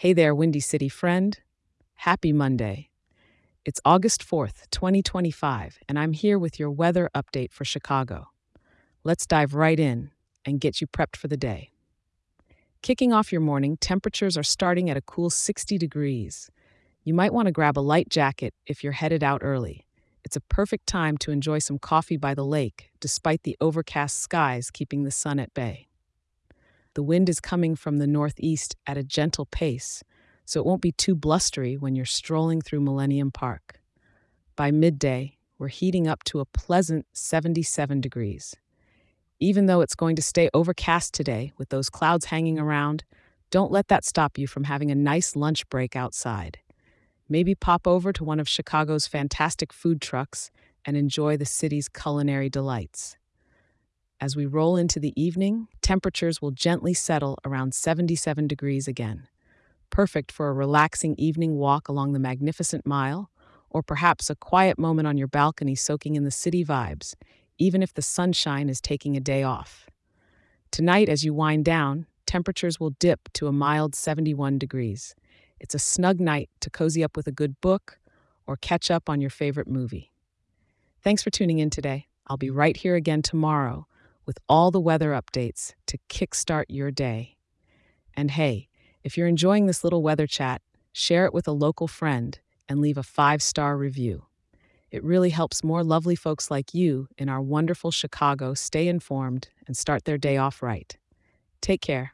Hey there, Windy City friend. Happy Monday. It's August 4th, 2025, and I'm here with your weather update for Chicago. Let's dive right in and get you prepped for the day. Kicking off your morning, temperatures are starting at a cool 60 degrees. You might want to grab a light jacket if you're headed out early. It's a perfect time to enjoy some coffee by the lake, despite the overcast skies keeping the sun at bay. The wind is coming from the northeast at a gentle pace, so it won't be too blustery when you're strolling through Millennium Park. By midday, we're heating up to a pleasant 77 degrees. Even though it's going to stay overcast today with those clouds hanging around, don't let that stop you from having a nice lunch break outside. Maybe pop over to one of Chicago's fantastic food trucks and enjoy the city's culinary delights. As we roll into the evening, temperatures will gently settle around 77 degrees again, perfect for a relaxing evening walk along the Magnificent Mile, or perhaps a quiet moment on your balcony soaking in the city vibes, even if the sunshine is taking a day off. Tonight, as you wind down, temperatures will dip to a mild 71 degrees. It's a snug night to cozy up with a good book or catch up on your favorite movie. Thanks for tuning in today. I'll be right here again tomorrow with all the weather updates to kickstart your day. And hey, if you're enjoying this little weather chat, share it with a local friend and leave a 5-star review. It really helps more lovely folks like you in our wonderful Chicago stay informed and start their day off right. Take care.